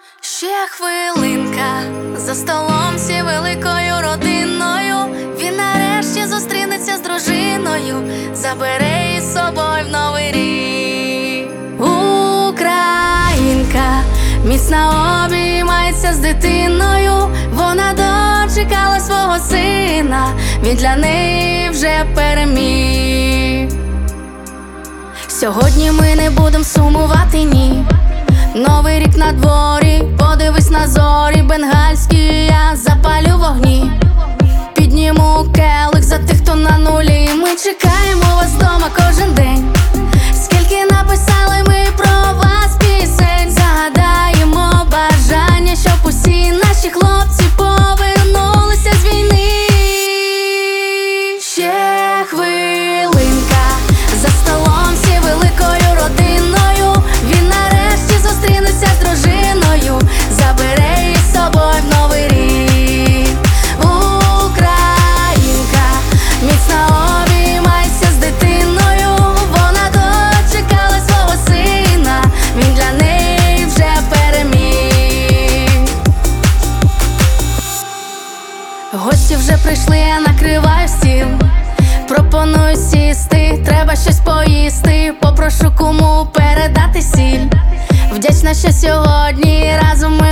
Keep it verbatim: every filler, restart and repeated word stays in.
Ще хвилинка, за столом всі великою родиною. Він нарешті зустрінеться з дружиною, забере її з собою в новий рік. Українка міцно обіймається з дитиною. Вона дочекала свого сина, він для неї вже переміг. Сьогодні ми не будем сумувати, ні. Новий рік на дворі, подивись на зорі бенгальські, я запалю вогні. Підніму келих за тих, хто на нулі. Ми чекаємо вас дома кожен день. Скільки написали ми про вас пісень. Загадаємо бажання, щоб усі наші хлопці повернулися з війни. Ще хвилинка, за столом всі великою родиною. Він нарешті зустрінеться з дружиною, забере її з собою в новий рік. Українка міцно обіймається з дитиною. Вона дочекала свого сина, він для неї вже переміг. Гості вже прийшли, я накриваю стіл. Пропоную сісти, треба щось поїсти. Попрошу куму передати сіль. Вдячна, що сьогодні разом ми